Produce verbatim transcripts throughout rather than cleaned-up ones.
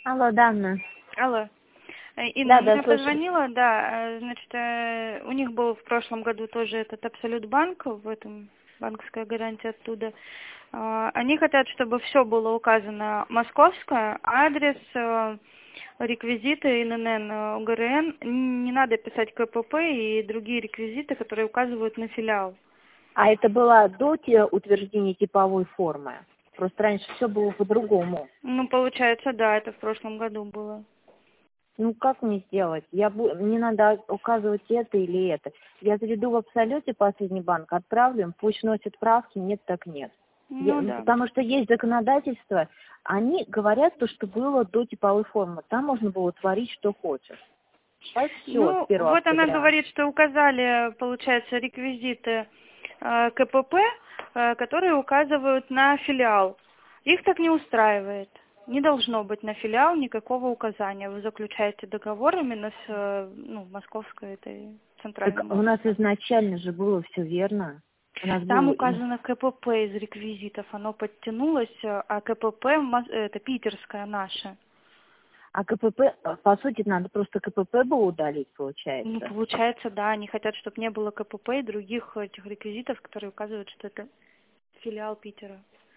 Алло, Дана. Алло. Э, Да, Инна, да, мне слышу. позвонила, да, э, значит, э, у них был в прошлом году тоже этот Абсолют банк, в этом банковская гарантия оттуда. А, Они хотят, чтобы все было указано московское, адрес, э, реквизиты, эн эн эн, э, у гэ эр эн, не надо писать ка пэ пэ и другие реквизиты, которые указывают на филиал. А это было до те- утверждения типовой формы? Просто раньше все было по-другому. Ну, получается, да, это в прошлом году было. Ну, как мне сделать? Я бу- Мне надо указывать это или это. Я заведу в Абсолюте последний банк, отправлю им, пусть носят правки, нет так нет. Я- Ну, да. Потому что есть законодательство, они говорят то, что было до типовой формы. Там можно было творить, что хочешь. Сейчас все, с Ну, первого вот она октября. говорит, что указали, получается, реквизиты э, ка пэ пэ, э, которые указывают на филиал. Их так не устраивает. Не должно быть на филиал никакого указания. Вы заключаете договор именно с э, ну, московской этой Так центральным у нас офисом. изначально же было все верно. У нас Там было и- указано ка пэ пэ из реквизитов, оно подтянулось, э, а ка пэ пэ мос- это питерское наше. А ка пэ пэ, по сути, надо просто ка пэ пэ было удалить, Ну, получается. получается, да, они хотят, чтобы не было ка пэ пэ и других этих реквизитов, которые указывают, что это филиал Питера.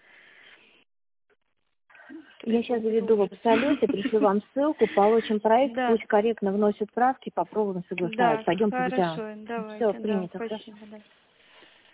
То Я есть сейчас это заведу в ужас. Абсолюте, пришлю вам ссылку, получим проект, Да, пусть корректно вносят правки, попробуем согласовать. да, Пойдем по путям. хорошо, Все, давайте, да, принято, хорошо. спасибо, да.